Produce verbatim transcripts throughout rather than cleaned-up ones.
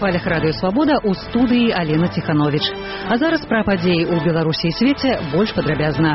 На хвалях радыё Свабода ў студыі Алена Ціхановіч. А зараз пра падзеі ў Беларусі і свеце больш падрабязна.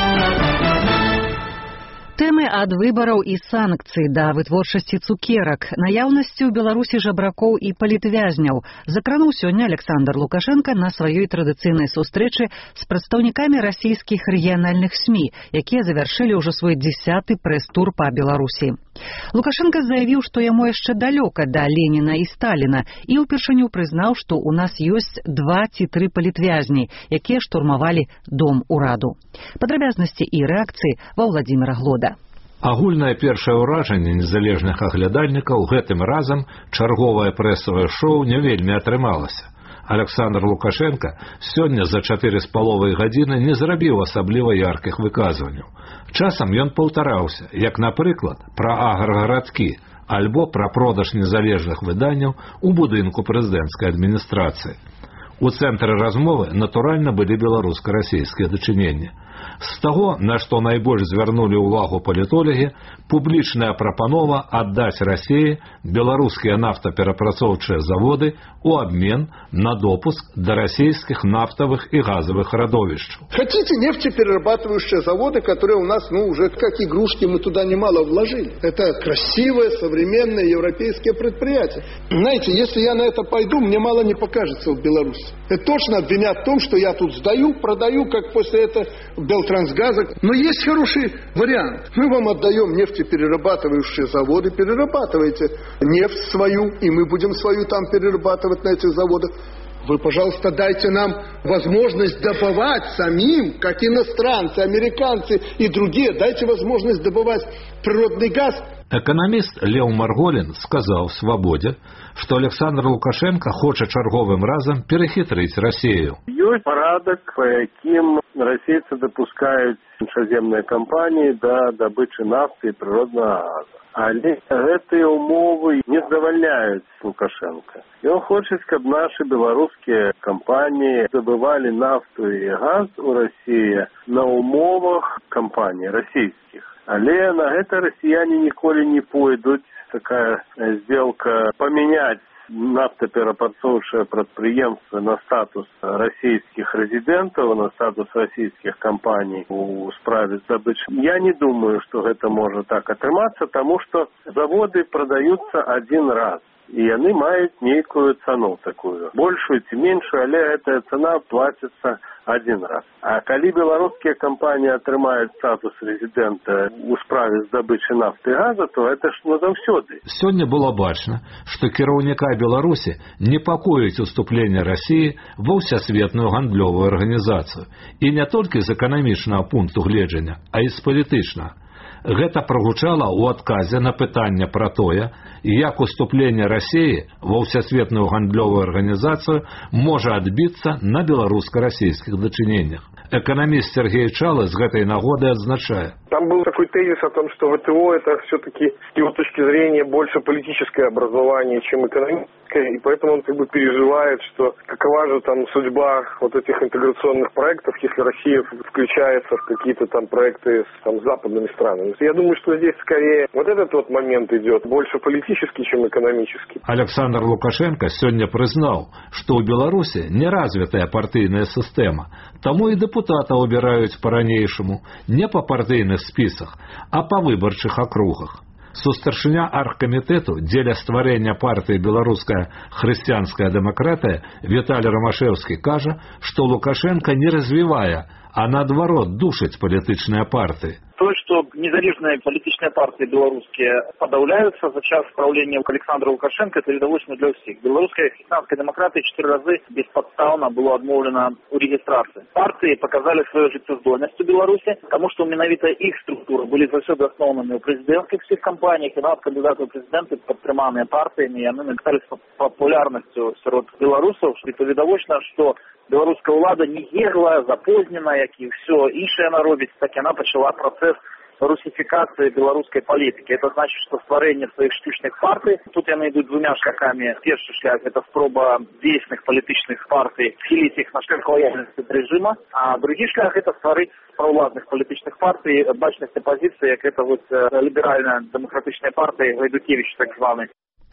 Тэмы ад выбараў і санкцый да вытворчасці цукерак, наяўнасці ў Беларусі жабракоў і палітвязняў закрануў сёння Александр Лукашенко на сваёй традыцыйнай сустрэчы з прадстаўнікамі расійскіх рэгіянальных СМІ, якія завяршылі ўжо свой дзясяты прэс-тур па Беларусі. Лукашенко заявіў, што яму яшчэ далёка да Леніна і Сталіна, і ўпершыню прызнаў, што ў нас ёсць два ці тры палітвязні, якія штурмавалі дом ураду. Падрабязнасці і рэакцыі ва Владзіміра Глода. Агульнае першае ўражанне незалежных аглядальнікаў гэтым разам чарговае прэсавае шоу не вельмі атрымалася. Александр Лукашенко сёння за чатыры з паловай гадзіны не зрабіў асабліва яркіх выказванняў. Часам ён паўтараўся, як, напрыклад, пра аграгарадкі альбо пра продаж незалежных выданняў у будынку прэзідэнцкай адміністрацыі. У цэнтры размовы, натуральна, былі беларуска-расійскія дачыненні. З таго, на што найбольш звярнулі ўвагу палітолагі, публічная прапанова аддаць Расіі беларускія нафтаперапрацоўчыя заводы у абмен на допуск до российских нафтовых и газовых родовищ. Хотите нефтеперерабатывающие заводы, которые у нас, ну, уже как игрушки, мы туда немало вложили. Это красивые, современные европейские предприятия. Знаете, если я на это пойду, мне мало не покажется в Беларуси. Это точно обвинят в том, что я тут сдаю, продаю, как после этого Белтрансгаза. Но есть хороший вариант. Мы вам отдаем нефтеперерабатывающие заводы, перерабатывайте нефть свою, и мы будем свою там перерабатывать на этих заводах. Вы, пожалуйста, дайте нам возможность добывать самим, как иностранцы, американцы и другие, дайте возможность добывать природный газ. Экономист Лео Марголин сказал в «Свободе», что Александр Лукашенко хочет черговым разом перехитрить Россию. Есть порядок, по яким российцы допускают іншаземные компании до добычи нафты и природного газа. Але гэтыя умовы не задавальняюць Лукашенко. И он хочет, чтобы наши белорусские компании добывали нафту и газ у России на умовах компаний российских. Але на гэта россияне ніколі не пойдуць. Такая сделка поменять нафтоперапрацоўчае прадпрыемства на статус российских резидентов, на статус российских компаний у справе добычи. Я не думаю, что это может так атрымацца, потому что заводы продаются один раз. И яны маюць нейкую цену такую. Большую ці меншую, але эта цена платится один раз. А калі беларускія компании атрымаюць статус резидента у справе здабычы нафты і газа, то это ж назаўсёды. Сёння было бачна, што кіраўніка Беларусі непакоіць уступленне России ва ўсесветную гандлёвую арганізацыю. І не толькі з эканамічнага пункту гледжання, а і з палітычнага. Гэта прагучала ў адказе на пытанне пра тое, як уступленне России ва ўсесветную гандлёвую арганізацыю можа адбіцца на беларуска-расійскіх дачыненнях. Экономист Сергей Чалы с этой нагоды отзначает. Там был такой тезис о том, что ВТО это все-таки с его точки зрения больше политическое образование, чем экономическое, и поэтому он как бы переживает, что какова же там судьба вот этих интеграционных проектов, если Россия включается в какие-то там проекты с там, западными странами. Я думаю, что здесь скорее вот этот вот момент идет больше политический, чем экономический. Александр Лукашенко сегодня признал, что у Беларуси неразвитая партийная система, тому и депутата убирают по-ранейшему не по партийных списах, а по выборчих округах. Сустаршыня аргкамітэту дзеля стварэння партыі беларуская хрысціянская дэмакратыя Віталій Ромашэўскі кажа, што Лукашенко не развівае, а наадварот душыць палітычныя партыі. То, что незалежные политические партии белорусские подавляются за час правления Александра Лукашенко, это видовочно для всех. Белорусская христианская демократия четыре раза бесподставно было отмовлено у регистрации. Партии показали свою жыццяздольнасць у Беларуси, потому что менавіта их структуры были заўсёды основанными у президентских всех компаниях, и нават кандидаты в президенты падтрыманыя партиями, и они стались популярностью сярод белорусов. Это видовочно, что белорусская ўлада не егла, запознена, як и все іншае яна робіць, так и она почала процесс русификации белорусской политики. Это значит, что створение своих штучных партий, тут яны идут двумя шляхами. Первый шлях – это спроба действенных политических партий вхилить их на шлях лояльности режима, а другой шлях – это створить праволадных политических партий, бачность оппозиции, как это вот либеральная демократичная партия Гайдукевич так званый.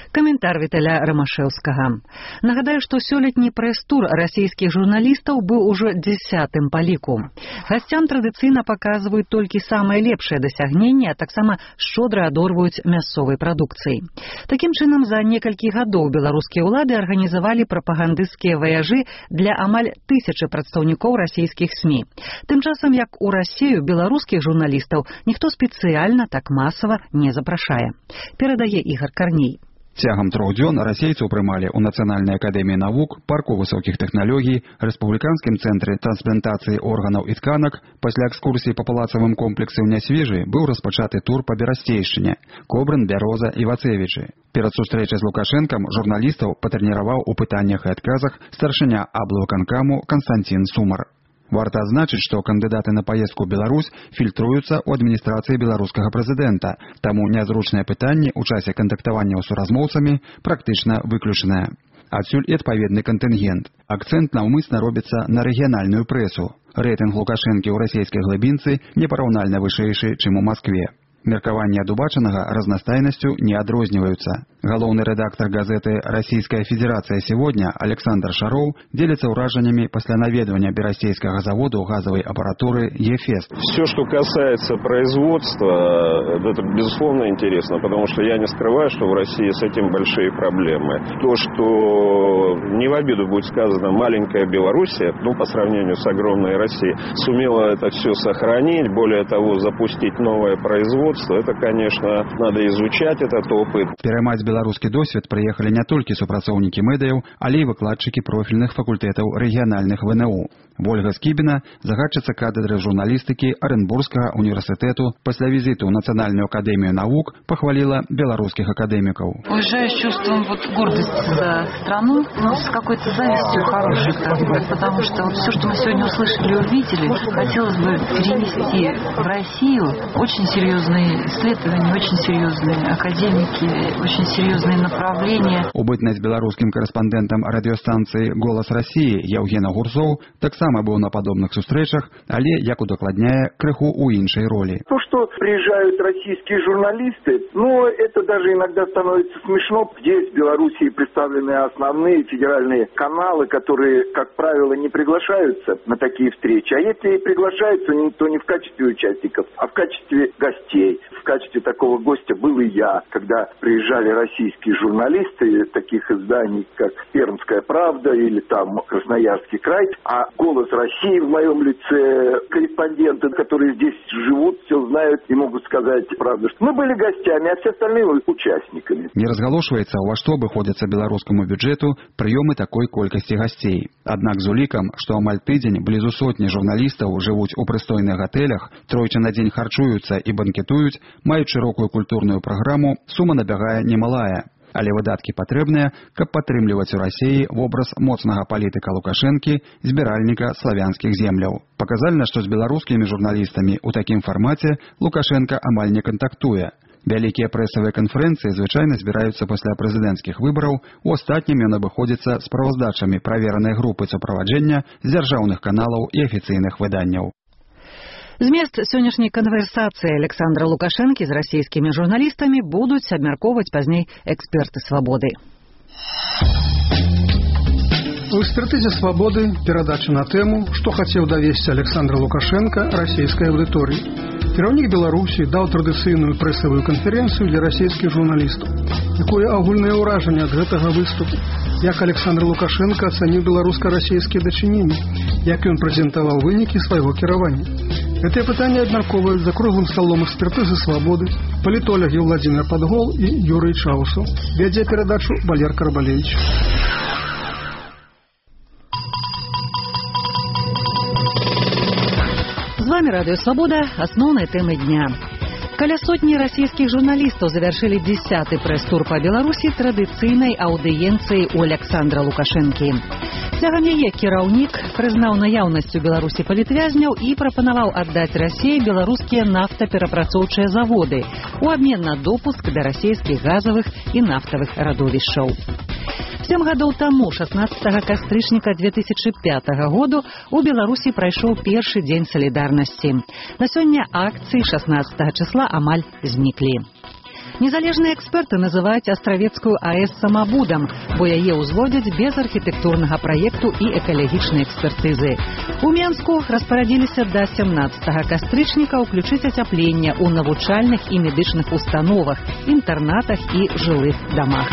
Каментар Віталя Рамашэўскага. Нагадаю, што сёлетні прэс-тур расійскіх журналістаў быў ужо дзясятым па ліку. Гасцям традыцыйна паказваюць толькі самыя лепшыя дасягненні, а таксама шчодра адорваюць мясцовай прадукцыяй. Такім чынам, за некалькі гадоў беларускія ўлады арганізавалі прапагандысцкія ваяжы для амаль тысячы прадстаўнікоў расійскіх СМІ. Тым часам, як у Расію беларускіх журналістаў ніхто спецыяльна так масава не запрашае. Перадае Ігор Карней. Цягам трох дзён расейцаў прымалі ў Нацыянальнай акадэміі навук, парку высокіх тэхналогій, рэспубліканскім цэнтры трансплантацыі органаў і тканак. Пасля экскурсіі па палацавым комплексе ў Нясвіжы быў распачаты тур па Берасцейшчыне, Кобрын, Бяроза і Вацэвічы. Перад сустрэчай з Лукашэнкам журналістаў патрэніраваў у пытаннях і адказах старшыня аблвыканкаму Канстанцін Сумар. Варта адзначыць, што кандыдаты на паездку ў Беларусь фільтруюцца ў адміністрацыі беларускага прэзідэнта, таму нязручныя пытанні ў часе кантактавання з суразмоўцамі практычна выключаныя. Адсюль і адпаведны кантынгент. Акцэнт наўмысна робіцца на рэгіянальную прэсу. Рэйтынг Лукашэнкі ў расійскай глыбінцы непараўнальна вышэйшы, чым у Маскве. Меркаванні ад убачанага разнастайнасцю не адрозніваюцца. Галоўны рэдактар газеты «Российская Федерация сегодня» Александр Шаров делится ўражаннямі пасля наведвання берасцейскага заводу газовой аппаратуры «Ефест». Все, что касается производства, это безусловно интересно, потому что я не скрываю, что в России с этим большие проблемы. То, что не в обиду будет сказано, маленькая Белоруссия, ну, по сравнению с огромной Россией, сумела это все сохранить, более того, запустить новое производство. Это, конечно, надо изучать этот опыт. Пераймаць беларускі досвед прыехалі не толькі супрацоўнікі медыяў, але і выкладчыкі профільных факультэтаў рэгіянальных вэ эн у. Вольга Скібіна, загадчыца кафедры журналістыкі Оренбургскага універсітэту, пасля візіту ў Нацыянальную академію навук похвалила белорусских академиков. Уезжаю с чувством вот гордости за страну, но с какой-то завистью хорошей, потому что вот все, что мы сегодня услышали и увидели, хотелось бы перенести в Россию. Очень серьезные исследования, очень серьезные академики, очень серьезные направления. Убытность белорусским корреспондентом радиостанции «Голос России» Евген Гурзоў таксама быў на подобных сустрэчах, але, як удакладняе, крыху у іншай роли. То, что приезжают российские журналисты, ну, это даже иногда становится смешно. Здесь в Белоруссии представлены основные федеральные каналы, которые, как правило, не приглашаются на такие встречи. А если и приглашаются, то не в качестве участников, а в качестве гостей. В качестве такого гостя был и я, когда приезжали российские журналисты таких изданий, как «Пермская правда» или там «Красноярский край», а «Голос России» в моем лице, корреспонденты, которые здесь живут, все знают и могут сказать правду, что мы были гостями, а все остальные участниками. Не разгалошваецца, во што абыходзяцца беларускаму бюджэту прыёмы такой колькасці гасцей. Аднак з улікам, што амаль тыдзень блізу сотні журналістаў жывуць у прыстойных гатэлях, тройчы на дзень харчуюцца і банкетуюць, маюць шырокую культурную праграму, сума набягае немалая. Але выдаткі патрэбныя, каб падтрымліваць у Расіі вобраз моцнага палітыка Лукашэнкі, збіральніка славянскіх земляў. Паказальна, што з беларускімі журналістамі ў такім фармаце Лукашэнка амаль не кантактуе. Вялікія прэсавыя канферэнцыі звычайна збіраюцца пасля прэзідэнцкіх выбараў, у астатнім ён абыходзіцца справаздачамі праверанай групы суправаджэння з дзяржаўных каналаў і афіцыйных выданняў. Змест сённяшняй канверсацыі Александра Лукашэнкі з расійскімі журналістамі будуць абмяркоўваць пазней эксперты «Свабоды». У экспертызе «Свабоды» перадача на тэму, што хацеў давесці Александр Лукашенко расійскай аўдыторыі. Кіраўнік Беларусі даў традыцыйную прэсавую канферэнцыю для расійскіх журналістаў. Якое агульнае ўражанне ад гэтага выступу? Як Александр Лукашенко ацаніў беларуска-расійскія дачыненні? Як ён прэзентаваў вынікі свайго кіравання? Гэтыя пытанні абмяркоўваюць за круглым сталом экспертызы «Свабоды» палітолагі Владзімир Падгол і Юрый Чаусаў. Вядзе перадачу Валер Карбалевич. З вами радыё «Свабода», асноўныя тэмы дня. Каля сотні расійскіх журналістаў завяршылі дзясяты прэс-тур па Беларусі традыцыйнай аўдыенцыяй у Александра Лукашэнкі. Цягам яе кіраўнік прызнаў наяўнасць у Беларусі палітвязняў і прапанаваў аддаць Расіі беларускія нафтаперапрацоўчыя заводы у абмен на допуск да расійскіх газавых і нафтавых радовішчаў. Сем гадоў таму, шаснаццатага кастрычніка две тысячы пятага году, у Беларусі прайшоў першы дзень салідарнасці. На сёння акцыі шаснаццатага числа амаль зніклі. Незалежныя эксперты называюць астравецкую АЭС самабудам, бо яе ўзводзяць без архітэктурнага праекту і экалагічнай экспертызы. У Менску распарадзіліся да сямнаццатага кастрычніка ўключыць ацяпленне ў навучальных і медычных установах, інтэрнатах і жылых дамах.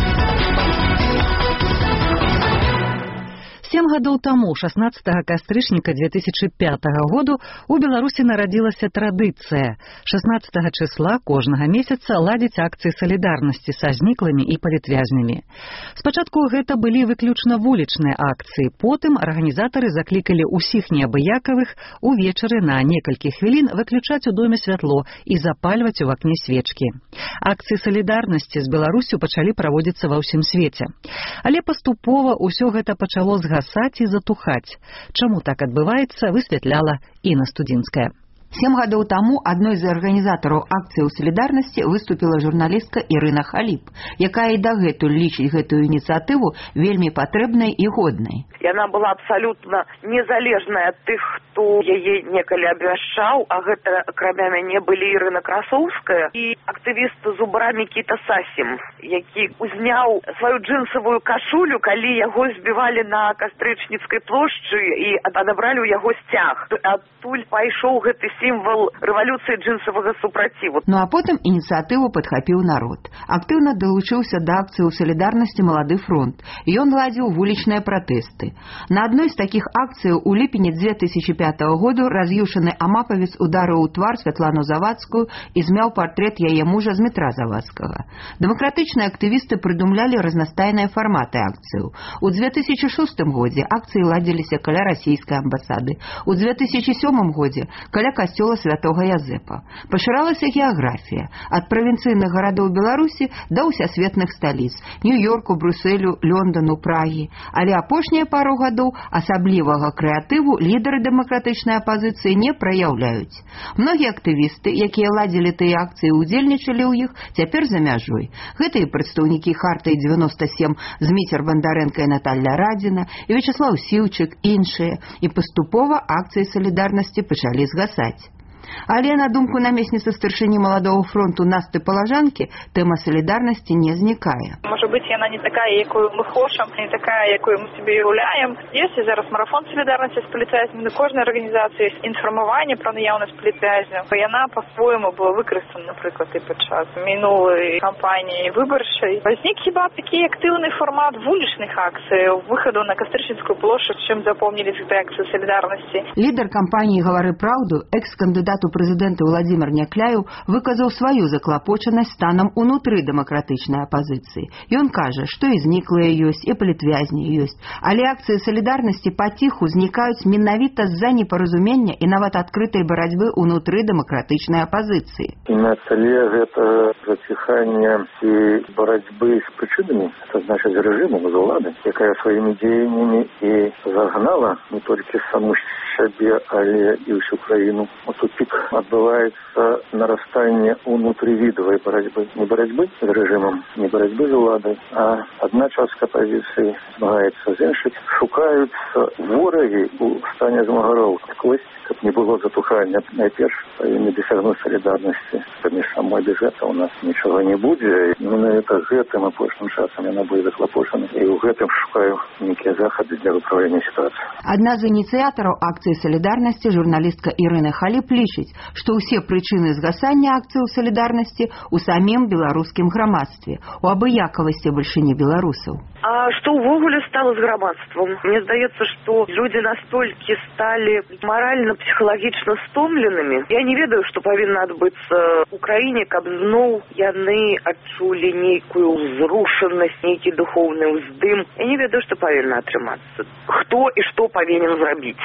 Сем гадоў таму, шаснаццатага кастрычніка дзве тысячы пятага году, у Беларусі нарадзілася традыцыя. шаснаццатага чысла кожнага месяца ладзіць акцыі салідарнасці са зніклымі і палітвязнямі. Спачатку гэта былі выключна вулічныя акцыі, потым арганізатары заклікалі ўсіх неабыякавых увечары на некалькі хвілін выключаць у доме святло і запальваць у акне свечкі. Акцыі салідарнасці з Беларусю пачалі праводзіцца ва ўсім свеце. Але паступова ўсё гэта пачало згасаць гасаць і затухаць. Чаму так адбываецца, высвятляла Інна Студзінская. Сем гадоў таму адной з арганізатараў акцыі салідарнасці выступіла журналістка Ірына Халіп, якая і дагэтуль лічыць гэтую ініцыятыву вельмі патрэбнай і годнай. Яна была абсалютна незалежная ад тых, хто яе некалі абвяшчаў, а гэта, акрамя мяне, былі Ірына Красоўская і актывіст зубра Мікіта Сасім, які узняў сваю джинсавую кашулю, калі яго збівалі на Кастрычніцкай плошчы і адабралі ў яго сцяг. Адтуль пайшоў гэты сімвал рэвалюцыі джинсавага супраціву. Ну а потым ініцыятыву падхапіў народ. Актыўна далучыўся да акцыі салідарнасці «Малады фронт». Ён ладзіў вулічныя пратэсты. На адной з такіх акцыяў у ліпені дзве тысячы пятага году раз'юшаны амапавец ударыў у твар Святлану Завадскую і змяў партрэт яе мужа Змітра Завадскага. Дэмакратычныя актывісты прыдумлялі разнастайныя фарматы акцыяў. У дзве тысячы шостым годзе акцыі ладзіліся каля расійскай амбасады. У дзве тысячы сёмым годзе каля касцёла святога Язэпа. Пашыралася геаграфія ад правінцыйных гарадоў Беларусі да ўсясветных сталіц Нью-Йорку, Брюсселю, Лондану, Прагі. Але апошнія пару гадоў асаблівага крэатыву лідары дэмакратычнай апазіцыі не праяўляюць. Многія актывісты, якія ладзілі тыя акцыі і удзельнічалі ў іх, цяпер за мяжой. Гэта і прадстаўнікі Хартыі дзевяноста сем Зміцер Бандарэнка і Наталья Радзіна, і Вячеслав Сіўчык, іншыя. І паступова акцыі салідарнасці пачалі згасаць. Але, на думку намесніцы старшыні «Маладога фронту» Насты Палажанкі, тэма салідарнасці не знікае. Можа быць, яна не такая, якую мы хочам, не такая, якую мы себе уяўляем. Ёсць зараз марафон салідарнасці з палітвязнямі на кожнай арганізацыі, інфармаванне пра наяўнасць палітвязняў. Яна па-свойму была выкарыстана, напрыклад, і падчас мінулай кампаніі выбарчай. Вознік хіба такі актыўны фармат вулічных акцый, выхаду на Кастрычніцкую плошчу, чым запомніліся гэтай акцыі салідарнасці. Лідар кампаніі «Гавары праўду», экс-кандыдат у прэзідэнта Владзімир Някляеў выказаў сваю заклапочанасць станам унутры дэмакратычнай апазіцыі. Ён кажа, што і зніклыя ёсць, і палітвязні ёсць. Але акцыі салідарнасці паціху знікаюць менавіта з-за непаразумення і нават адкрытай барацьбы ўнутры дэмакратычнай апазіцыі. І на цэле гэта заціхання і барацьбы з прычынамі, это значыць з рэжымам, з уладай, якая сваімі дзеяннямі і загнала не толькі саму сябе, але і ўсю краіну у тупик. Отбывается нарастание внутривидовой борьбы. Не борьбы с режимом, не борьбы с владой, а одна часть оппозиции змагаецца з іншай. Шукаюцца ворагі у стане змагароў. Сквозь, каб не было затухання. Найперш павінны дасягнуць салідарнасці. Паміж самой бюджэта у нас нічога не будзе. Менавіта гэтым апошнім часам яна будзе заклапочана. І ў гэтым шукаю нейкія захады для выправлення сітуацыі. Адна з ініцыятараў акцыі салідарнасці, журналістка Ірына Халіп, лічыць, што ўсе прычыны згасання акцыяў салідарнасці ў самім беларускім грамадстве, у абыякавасці бальшыні беларусаў. А што ўвогуле стала з грамадствам? Мне здаецца, што людзі настолькі сталі маральна-псіхалагічна стомленымі. Я не ведаю, што павінна адбыцца ў краіне, каб зноў яны адчулі нейкую ўзрушанасць, нейкі духоўны ўздым. Я не ведаю, што павінна атрымацца. Хто і што павінен зрабіць?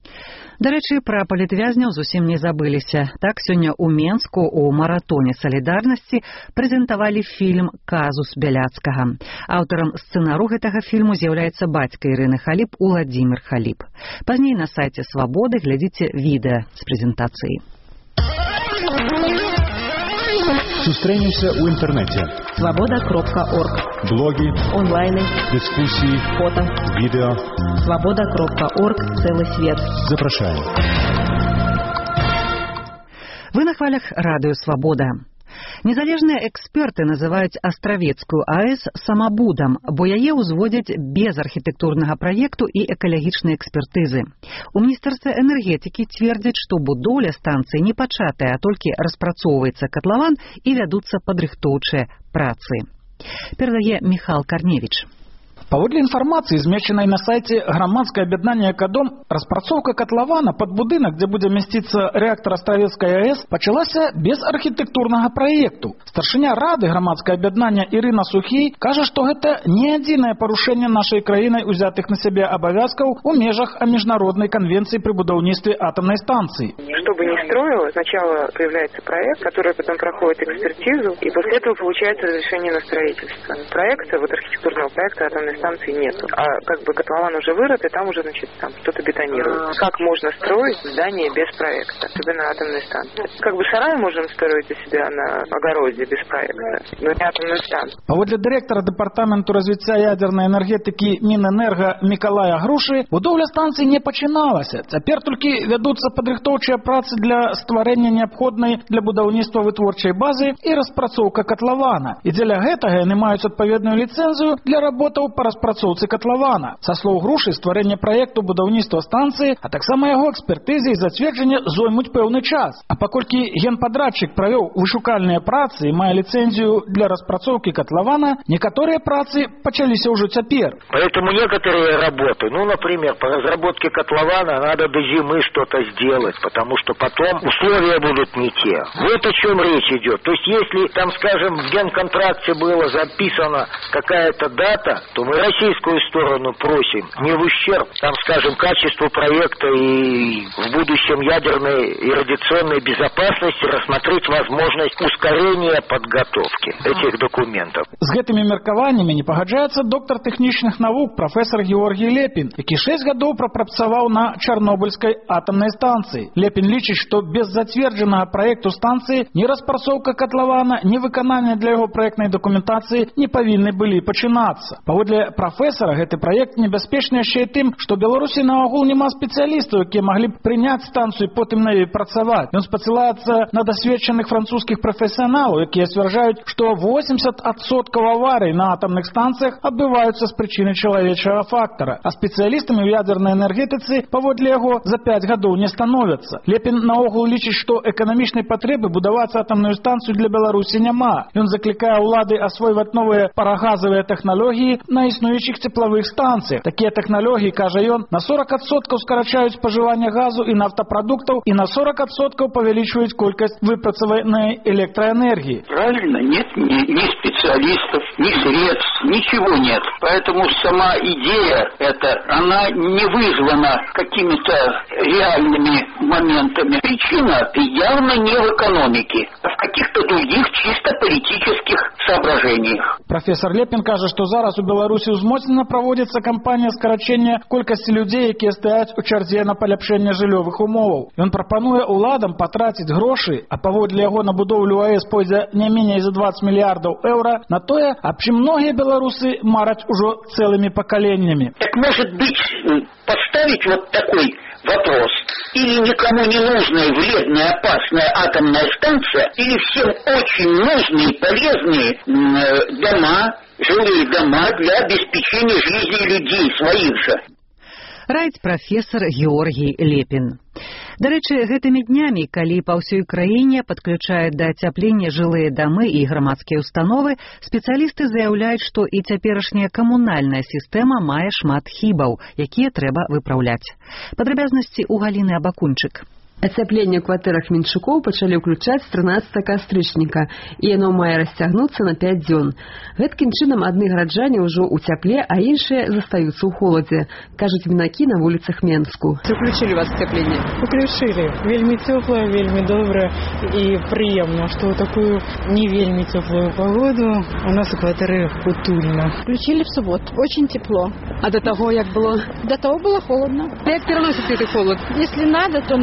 Дарэчы, пра палітвязняў зусім не забыліся. Так, сёння ў Менску у маратоне салідарнасці прэзентавалі фільм «Казус Бяляцкага». Аўтарам сцэнару гэтага фільму з'яўляецца бацька Ірыны Халіп Уладзімир Халіп. Пазней на сайце «Свабоды» глядзіце відэа з прэзентацыі. Сустрэнемся ў інтэрнэце. свобода кропка орг. Блогі, онлайны, дыскусіі, фото, відэо. свобода кропка орг. Целый свет. Запрашаем. Вы на хвалях радыё «Свабода». Незалежныя эксперты называюць Астравецкую АЭС самабудам, бо яе ўзводзяць без архітэктурнага праекту і экалагічнай экспертызы. У міністэрстве энергетыкі цвердзяць, што будоўля станцыі не пачатая, а толькі распрацоўваецца катлаван і вядуцца падрыхтоўчыя працы. Перадае Михал Карневіч. Паводле інфармацыі, змешчанай на сайце грамадскае аб'яднанне «Экадом», распрацоўка катлавана пад будынак, дзе будзе месціцца рэактар Астравецкай АЭС, пачалася без архітэктурнага праекту. Старшыня рады грамадскае аб'яднання Ірына Сухій кажа, што гэта не адзінае парушэнне нашай краінай узятых на сябе абавязкаў у межах міжнароднай канвенцыі пры будаўніцтве атомной станции. Что бы ни строило, сначала появляется проект, который потом проходит экспертизу, и после этого получается разрешение на строительство. Проекта, вот архитектурного проекта атомной станции нету. А как бы котлован уже вырыт, и там уже, значит, там что-то бетонируется. Как можно строить здание без проекта, особенно атомной станции? Как бы сарай можем строить у себя на огороде без проекта, но не атомную станцию. Паводле дырэктара дэпартаменту развіцця ядернай энергетыкі Мінэнерга Мікалая Грушы, будоўля станцыі не пачыналася. Цяпер толькі вядуцца падрыхтоўчыя працы для стварэння неабходнай для будаўніцтва вытворчай базы і распрацоўка катлавана. І дзеля гэтага яны маюць адпаведную ліцэнзію для работаў па распрацоўцы катлавана. Са слоў Грушы, стварэнне праекту будаўніцтва станцыі, а таксама яго экспертызы і зацверджанне зоймуць пэўны час. А паколькі генпадрадчык правёў вышукальныя працы і мае ліцэнзію для распрацоўкі катлавана, некаторыя працы пачаліся ўжо цяпер. Поэтому некоторые работы, ну, например, по разработке котлована надо до зимы что-то сделать, потому что потом условия будут не те. Вот о чем речь идет. То есть, если там, скажем, в генконтракте было записано какая-то дата, то мы российскую сторону просим не в ущерб, там, скажем, качеству проекта и в будущем ядерной и радиационной безопасности рассмотреть возможность ускорения подготовки этих документов. С гэтымі меркаваннямі не пагаджаецца доктор тэхнічных навук профессор Георгий Лепин, які шэсць гадоў прапрацаваў на Чарнобыльскай атомной станции. Лепин лічыць, што без зацверджанага праекту станцыі ні распрацоўка катлавана, ні выкананне для яго праектнай дакументацыі не павінны былі пачынацца. Паводле прафесара, гэты праект небяспечны яшчэ і тым, што Беларусі наогул няма спецыялістаў, якія маглі б прыняць станцыю і потым на ёй працаваць. Ён спасылаецца на дасведчаных французскіх прафесіяналаў, якія сцвярджаюць, што восемьдесят адсоткаў аварый на атомных станцыях адбываюцца з прычыны чалавечага фактара, а спецыялістамі ў ядернай энергетыцы паводле яго за пяць гадоў не становяцца. Лепін наогул лічыць, што эканамічнай патрэбы будаваць атомную станцыю для Беларусі няма. Ён заклікае ўлады асвойваць новыя парагазавыя тэхналогіі на існуючых цеплавых станцыях. Такія тэхналогіі, кажа ён, на сорок адсоткаў скарачаюць спажыванне газу і нафтапрадуктаў і на сорок адсоткаў павялічваюць колькасць выпрацаванай электроэнергіі. Правильно? Нет ни, ни специалистов, ни средств, ничего нет. Поэтому сама идея эта, она не вызвана какими-то реальными моментами. Причина явно не в экономике, а в каких-то других чисто политических соображениях. Профессор Лепін кажа, што зараз у Беларусі узмоцнена праводзіцца кампанія скарачэння колькасці людзей, якія стаяць у чарзе на паляпшэнне жыллёвых умоваў. Ён прапануе ўладам патраціць грошы, а паводле яго на будоўлю АЭС пойдзе не меней за двадцать миллиардов еўра, на тое, аб чым многія беларусы мараць ужо цэлымі пакаленнямі. Так может быть, поставить вот такой вопрос: или никому не нужная, вредная, опасная атомная станция, или всем очень нужные и полезные э, дома, жилые дома для обеспечения жизни людей, своих же. Раіць прафесор Георгий Лепін. Дарэчы, гэтымі днямі, калі па ўсёй краіне падключаюць да ацяплення жылыя дамы і грамадскія установы, спецыялісты заяўляюць, што і цяперашняя камунальная сістэма мае шмат хібаў, якія трэба выпраўляць. Падрабязнасці ў Галіны Абакунчык. Ацяпленне ў кватэрах меншыкоў пачалі ўключаць з трынаццатага кастрычніка, і яно мае расцягнуцца на пяць дзён. Гэткім чынам адны гараджане ўжо ў цяпле, а іншыя застаюцца ў холадзе, кажуць вінакі на вуліцах Менску. Уключили вас ацяпленне? Уключили. Вельмі цёплае, вельмі добрае і прыемна, што ў такую не вельмі цёплую погоду у нас у кватэры утульна. Включили в субботу. Очень тепло. А до того як было? До того было холодно. Як переносите этот холод? Если надо, то надо. Ну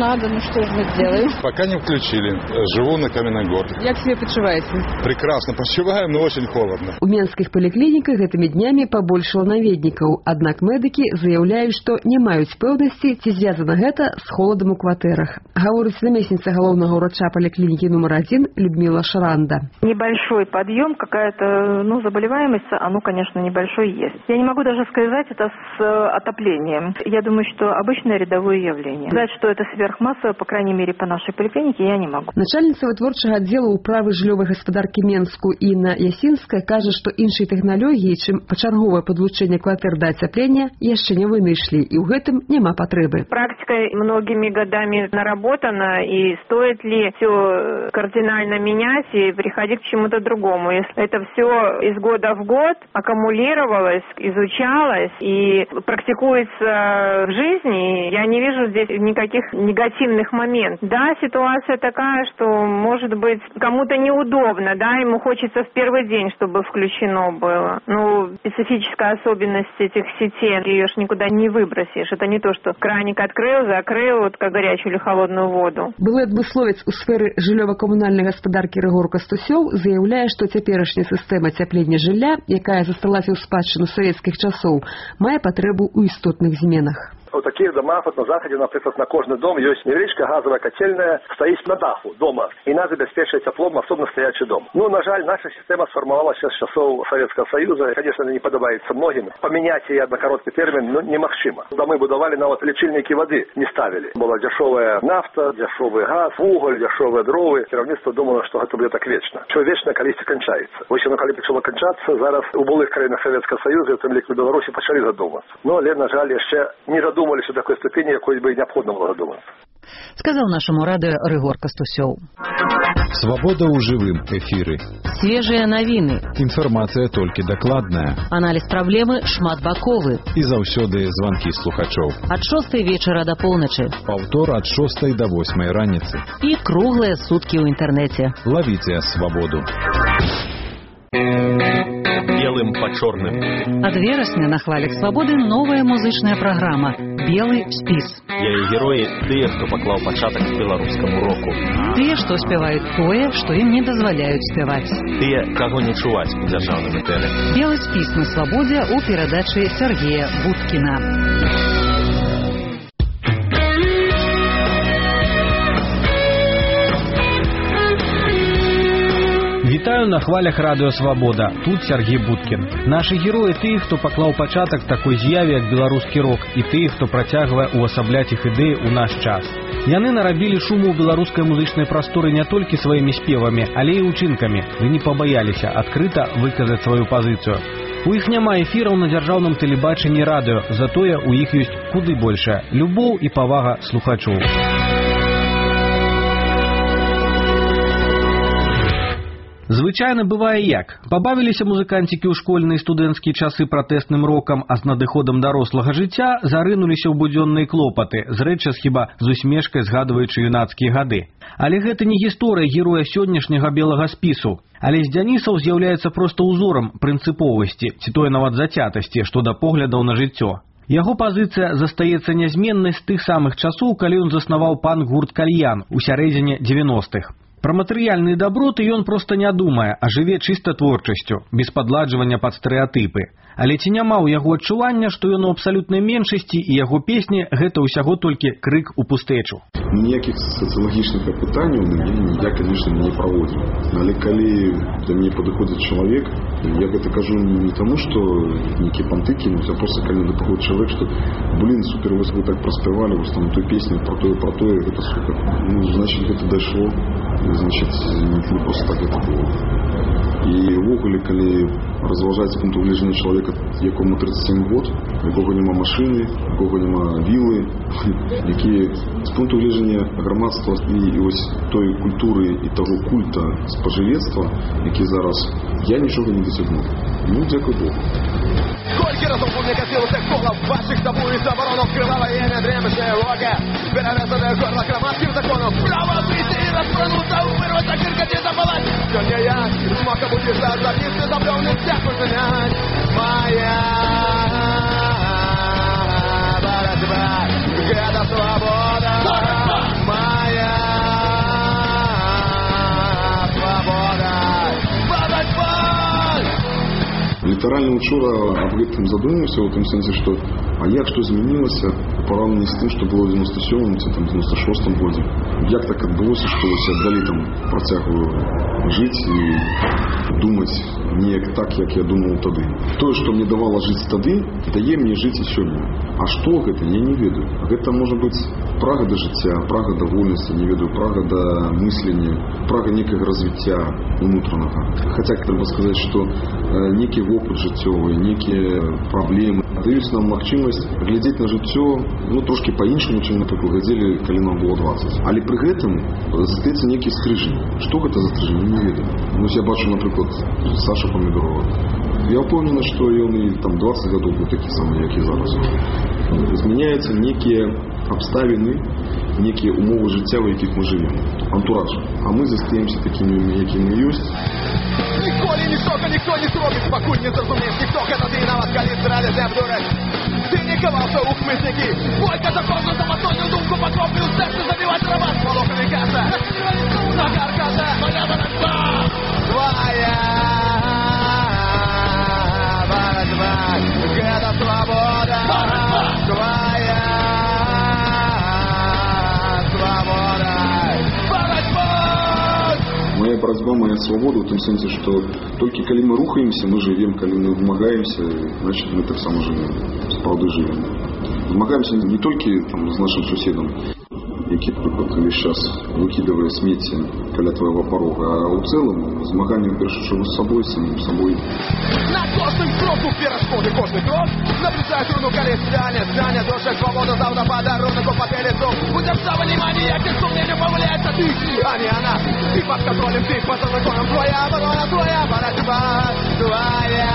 что же мы сделаем? Пока не включили. Живу на Каменной Горке. Як себе почуваете? Прекрасно почуваем, но очень холодно. У менскіх паліклініках гэтымі днямі пабольшала наведнікаў, аднак медыкі заяўляюць, што не маюць пэўнасці, ці звязана гэта з холадам у кватэрах. Гаворыць намесніца галоўнага ўрача паліклінікі номер один Людмила Шаранда. Небольшой подъем, какая-то, ну, заболеваемость, оно, конечно, небольшой есть. Я не могу даже сказать это с отоплением. Я думаю, что обычное рядовое явление. Сказать, что это сверхмассово, по крайней мере, по нашей поликлинике, я не могу. Начальница вытворчага аддзела управы жыллёвай гаспадаркі Менску Інна Ясінская кажа, што іншай тэхналогіі, чым пачарговае падлучэнне кватэр да ацяплення, яшчэ не вынайшлі, і ў гэтым няма патрэбы. Практика многими годами наработана, и стоит ли все кардинально менять и приходить к чему-то другому. Если это все из года в год аккумулировалось, изучалось и практикуется в жизни, я не вижу здесь никаких негативных моментов. Да, ситуация такая, что, может быть, кому-то неудобно, да, ему хочется в первый день, чтобы включено было. Ну, специфическая особенность этих сетей, ее ж никуда не выбросишь. Это не то, что краник открыл, закрыл, вот как горячую или холодную воду. Былы адмысловец у сферы жыллёва-камунальнай гаспадаркі Рыгор Кастусёў заяўляе, што цяперашняя сістэма ацяплення жылля, якая засталася ў спадчыну савецкіх часоў, мае патрэбу ў істотных зменах. У таких домах, вот на заходе, например, на кожный дом есть невеличкая газовая котельная, стоит на даху дома, и нас обеспечивает теплом, особенно стоячий дом. Ну, на жаль, наша система сформировалась сейчас с часов Советского Союза, конечно, не подобается многим. Поменять ее на короткий термин, ну, немахшимо. Домы будовали, на вот лечильники воды не ставили. Была дешевая нафта, дешевый газ, уголь, дешевые дрова. Керівництво думало, что это будет так вечно. Что вечное количество кончается. Ось оно, коли почало кончаться, зараз у былых країнах Советского Союза, в тим ліку Білорусі, почали задумуватися. Ну, але, на жаль, ще не задумувалися. Думали, до такой ступени, якой бы необходимо было задуматься. Сказал нашему радио Рыгор Кастусёў. Свобода ў жывым эфіры. Свежие новины. Информация только докладная. Анализ проблемы шматбаковы. И заўсёды звонки слухачоў. От шостой вечера до полночи. Повтор от шостой до восьмой раницы. И круглые сутки в интернете. Ловите свободу. Белым по черным. Ад верасня на хвалях свабоды новая музычная праграма «Белый спіс». Яе героі тыя, хто паклаў пачатак беларускаму року. Тыя, што спяваюць тое, што ім не дазваляюць спяваць. Тыя, каго не чуваць у дзяржаўным этэры. «Белый спіс» на свабодзе ў перадачы Сергея Будкіна. Вітаю на хвалях радыё Свабода. Тут Сергей Будкін. Нашы героі тыя, хто паклаў пачатак такой з'яве, як беларускі рок, і тыя, хто працягвае увасабляць іх ідэі ў наш час. Яны нарабілі шуму ў беларускай музычнай прасторы не толькі сваімі спевамі, але і ўчынкамі. Вы не пабаяліся адкрыта выказаць сваю пазіцыю. У іх няма эфіраў на дзяржаўным тэлебачанні радыё, затое у іх ёсць куды большая любоў і павага слухачоў. Звычайна бывае як. Пабавіліся музыканцікі ў школьныя і студэнцкія часы пратэсным рокам, а з надыходам дарослага жыцця зарынуліся ў будзённыя клопаты, зрэдчас хіба з усмешкай згадваючы юнацкія гады. Але гэта не гісторыя героя сённяшняга белага спісу. Алесь Дзянісаў з'яўляецца проста ўзорам прынцыповасці, ці тое нават зацятасці, што да поглядаў на жыццё. Яго пазіцыя застаецца нязменнай з тых самых часоў, калі ён заснаваў панк-гурт «Кальян» у сярэдзіне дзевяностых. Пра матэрыяльныя даброты ён проста не думае, а жыве чыста творчасцю, без падладжвання пад стэрэатыпы. Але ці няма ў яго адчування, што ён у абсалютнай меншасці і яго песні гэта ўсяго толькі крык у пустэчу. Ніякіх сацыялагічных апытанняў я, конечно, не праводзіў. Але калі да мяне падыходзіць чалавек, я гэта кажу не таму, што нейкія панты кінуць, а просто калі падыходзіць чалавек, што блин, супер, вось вы так праспявалі, вось там той песні про тое, про тое, гэта супер. Ну, значит, гэта дайшло. Значит, не просто так это было. І ўвогуле, калі разважаць з пункту гледжання чалавека, якому тридцать семь год, якога няма машыны, якога няма вілы, які з пункту гледжання грамадства і, і ось той культуры і таго культа спажывецтва, які зараз я нічога не досягнуў. Ну, дзякуй Богу. Сколько разов у меня катился голов ваших табу и заборонов, крылава и недремочная лога, перевязанная горло громадским законом, право выйти и распрануться, вырвать на киркоте запалать. Все не я, смока будешь забиться, заблевный всех поженять. Моя борьба, где-то свобода, моя рэальна учора аб гэтым задумаўся ў тым сэнсе, што а як што змянілася у параўнанні з тым, што было ў девяносто сёмым ці там девяносто шостым годзе. Як так адбылося, што я далі там працягваю жыць і думаць неяк так, як я думаў тады. Тое, што мне давала жыць тады, дае мне жыць і сёння. А што гэта, я не ведаю. Гэта можа быць прага да жыцця, прага да вольнасці, не ведаю, прага да мыслення, прага некага развіцця унутранага. Хаця трэба сказаць, што некі вопыт жыццёвы, некія праблемы даюць нам магчымасць глядзець на жыццё ну трошкі па-іншаму, чым, напрыклад, глядзелі, калі нам было дваццаць. Але пры гэтым застаецца некі стрыжань. Што гэта за стрыжань, не ведаю. Ну, я бачу, напрыклад, Саша Помидорова. Я ўпэўнены, што ён і там дваццаць гадоў быў такі самы, як і зараз. Змяняюцца некія абставіны, некія умовы жыцця, у якіх мы жывем. Антураж. А мы застаемся такімі, якімі мы ёсць. Ніколі нічога ніхто не зробіць, пакуль не зразумееш, ніхто гэта ты нават калі зралі земдураць. Ты не каваўся ў хмызнякі, бойка за кожную самастойную думку патропіў сэрцы забіваць рабат, малоханы каса. На каркаса, моя барацьба, твая барацьба, гэта свабода, твая свабода, барацьба. Моя барацьба, моя свабода ў тым сэнсе, што толькі калі мы рухаемся, мы жывем, калі мы вымагаемся, значит мы таксама жывем, сапраўды жывем. Вымагаемся не толькі там з нашым суседам, які, напрыклад, увесь час выкідывае смецце каля твайго парога, а ў цэлым змаганне ў першую чаргу з сабой, самім сабой. На кожным кроку перашкоды, кожны крок набліжае труну, калі стане, стане душа свобода, завтра подарунок у папелицу. Будем сава внимание, яким сумнению повлияется ты, а не она. Ты под контролем, ты под законом, твоя оборона, твоя борьба, твоя.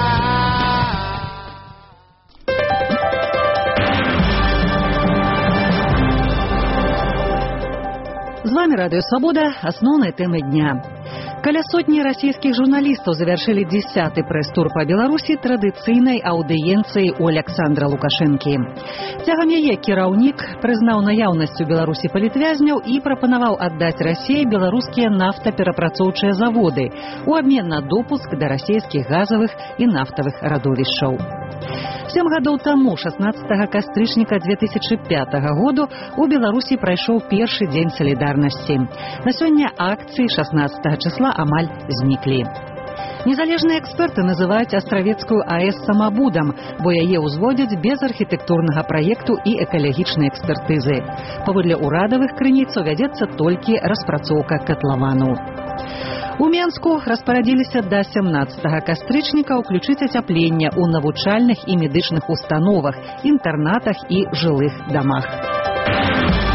З вами Радио Свобода, основные темы дня. Каля сотні расійскіх журналістаў завяршылі дзесяты прэс-тур па Беларусі традыцыйнай аўдыенцыяй у Александра Лукашэнкі. Цягам яе кіраўнік прызнаў наяўнасць у Беларусі палітвязняў і прапанаваў аддаць Расіі беларускія нафтаперапрацоўчыя заводы у абмен на допуск да расійскіх газавых і нафтавых радовішчаў. Сем гадоў таму, шаснаццатага кастрычніка две тысячы пятага году, у Беларусі прайшоў першы дзень салідарнасці. На сёння акцыі шаснаццатага числа амаль зніклі. Незалежныя эксперты называюць Астравецкую АЭС самабудам, бо яе ўзводзяць без архітэктурнага праекту і экалагічнай экспертызы. Паводле ўрадавых крыніцаў вядзецца толькі распрацоўка катлавану. У Менску распарадзіліся да сямнаццатага кастрычніка ўключыць ацяпленне ў навучальных і медычных установах, інтэрнатах і жылых дамах.